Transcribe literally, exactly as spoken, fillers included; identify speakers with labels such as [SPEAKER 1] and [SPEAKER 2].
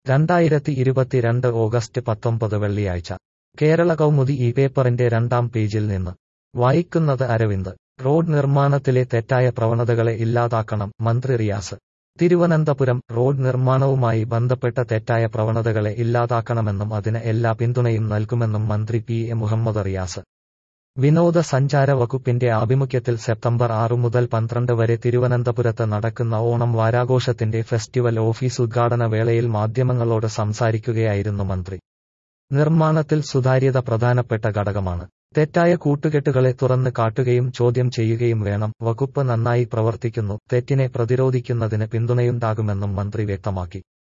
[SPEAKER 1] രണ്ടായിരത്തി ഇരുപത്തിരണ്ട് ഓഗസ്റ്റ് പത്തൊമ്പത് വെള്ളിയാഴ്ച കേരള കൗമുദി ഈ പേപ്പറിന്റെ രണ്ടാം പേജിൽ നിന്ന് വായിക്കുന്നത് അരവിന്ദ്. റോഡ് നിർമ്മാണത്തിലെ തെറ്റായ പ്രവണതകളെ ഇല്ലാതാക്കണം, മന്ത്രി റിയാസ്. തിരുവനന്തപുരം റോഡ് നിർമ്മാണവുമായി ബന്ധപ്പെട്ട തെറ്റായ പ്രവണതകളെ ഇല്ലാതാക്കണമെന്നും അതിന് എല്ലാ പിന്തുണയും നൽകുമെന്നും മന്ത്രി പി എ മുഹമ്മദ് റിയാസ്. വിനോദസഞ്ചാര വകുപ്പിന്റെ ആഭിമുഖ്യത്തിൽ സെപ്റ്റംബർ ആറ് മുതൽ പന്ത്രണ്ട് വരെ തിരുവനന്തപുരത്ത് നടക്കുന്ന ഓണം വാരാഘോഷത്തിന്റെ ഫെസ്റ്റിവൽ ഓഫീസ് ഉദ്ഘാടന വേളയിൽ മാധ്യമങ്ങളോട് സംസാരിക്കുകയായിരുന്നു മന്ത്രി. നിർമ്മാണത്തിൽ സുതാര്യത പ്രധാനപ്പെട്ട ഘടകമാണ്. തെറ്റായ കൂട്ടുകെട്ടുകളെ തുറന്ന് കാട്ടുകയും ചോദ്യം ചെയ്യുകയും വേണം. വകുപ്പ് നന്നായി പ്രവർത്തിക്കുന്നു, തെറ്റിനെ പ്രതിരോധിക്കുന്നതിന് പിന്തുണയുണ്ടാകുമെന്നും മന്ത്രി വ്യക്തമാക്കി.